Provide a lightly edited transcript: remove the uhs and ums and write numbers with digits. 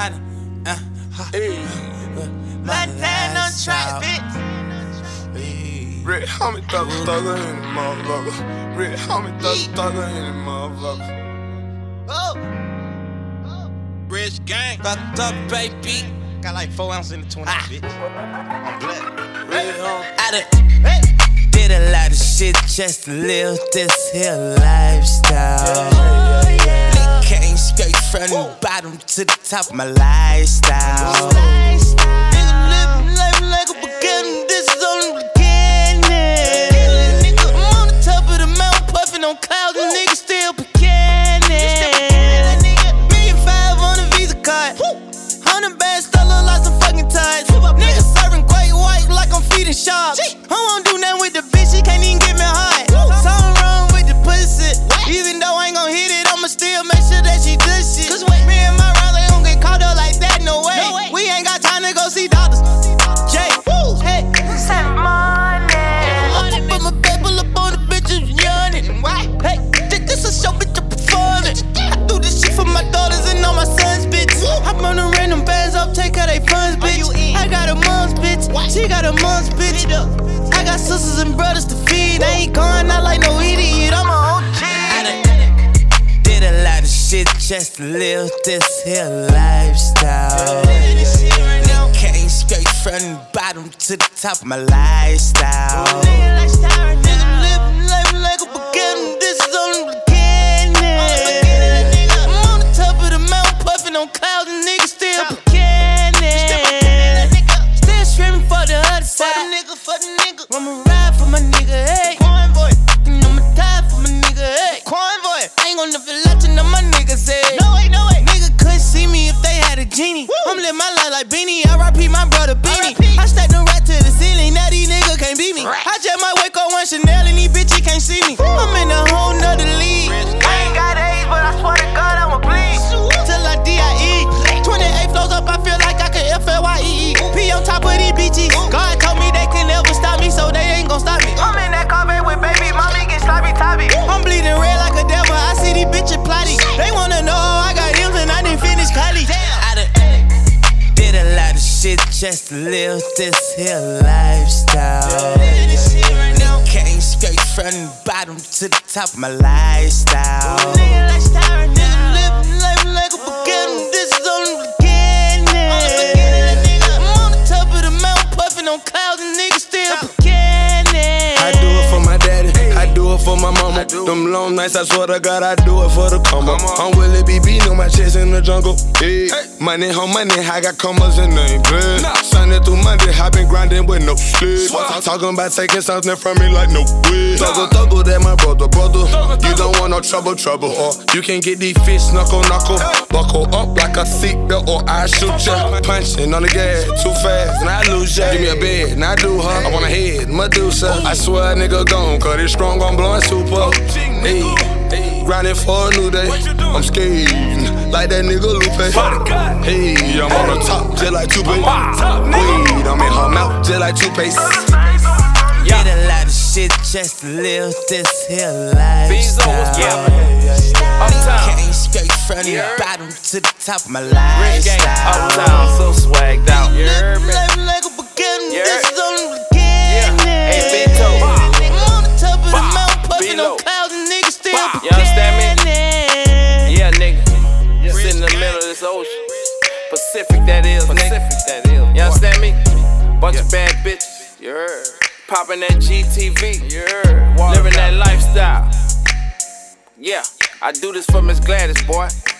Montana track, bitch. Red homie thugger in the motherfucker. Red homie thugger in the motherfucker. Oh, Rich gang. fucked up, baby. Got like 4 ounces in the 20, bitch. I'm black. I did a lot of shit just to live this here lifestyle. Nigga came straight from the bottom to the top of my lifestyle. Nigga living life like a beginning. This is only the beginning. Nigga, I'm on the top of the mountain puffing on clouds and niggas still beginning. $1,500,000 on a Visa card. 100 bands still look like some fucking ties. Niggas serving great white like I'm feeding sharks. I won't do nothing with the bitch, she can't even get me hard. Something wrong with the pussy. Even though I ain't gon' hit it, I'ma still make sure that she does shit. Me and my Riley don't get caught up like that, no way. We ain't got time to go see doctors. Jay, hey, send money. I put my paper up on the bitches yawning. Hey, this a show, bitch, I'm performing. I do this shit for my daughters and all my sons, bitch. I run the random bands up, take her they funds, bitch. I got a mom's bitch, she got a mom's bitch. I got sisters and brothers to feed. I ain't going out like no idiot, I'm a OG. I did a lot of shit just to live this here lifestyle. Nigga came straight from the bottom to the top of my lifestyle. Nigga living life like a beginning. This is only the beginning. I'm on the top of the mountain puffing on clouds and niggas still beginning. Still screaming for the other side. For the nigga. I'ma ride for my nigga, hey. Convoy. And I'ma die for my nigga, hey. Convoy. I ain't gon' never let you know my niggas, hey. No way, no way. Nigga couldn't see me if they had a genie. I'm living my life like Beanie. R.I.P. my brother Beanie. I stacked them right to the ceiling. Now these niggas can't beat me. I just might wake up one Chanel and these bitches can't see me. I'm in a whole nother league. I ain't got AIDS, but I swear to God I'ma bleed. Till I D.I.E. 28 flows up, I feel like I can F.L.Y.E.E. P on top of these bitches. God told me they can never stop me, so they ain't gon' stop me. I'm in that Corvette with baby, mommy get sloppy toppy. I'm bleeding red like a devil, I see these bitches plotting. They wanna know how I got M's and I didn't finish college. I did a lot of shit just to live this here lifestyle. Nigga came straight from the bottom to the top of my lifestyle. Nigga living life like a beginning. This is only the beginning. I'm on the top of the mountain puffing on clouds and niggas still beginning. I do it for my daddy, I do it for my mama. Them long nights, I swear to God, I do it for the come up. I'm Willie BB, know my chest in the jungle. Hey, money, home money, I got commas in the blood. Sunday through Monday, I been grinding with no sleep. Talking about taking something from me like no way. Thuggle, that my brother. You don't want no trouble. Or you can get these fish knuckle. Buckle up like a seatbelt or I shoot ya. Punching on the gas too fast and I lose ya. Give me a bed and I do her. I want a head, Medusa. I swear a nigga gone, cause it's strong on blowing super. Hey, grinding for a new day. I'm skating like that nigga Lupe. Hey, I'm on the top just like Tupac. Wait, I'm in her mouth just like toothpaste. Did a lot of shit just to live this here lifestyle. Came straight from the bottom to the top of my lifestyle. Uptown, so swagged out. Living life like a beginning. This is only the beginning. Hey, Vito. I'm on the top of the mountain puffing on clouds and niggas still beginning. You understand me? Yeah, nigga. Sit in the middle of this ocean. Pacific, that is, nigga. You understand me? Bunch of bad bitches. You heard. Popping that GTV. You heard. Living that lifestyle. Yeah, I do this for Miss Gladys, boy.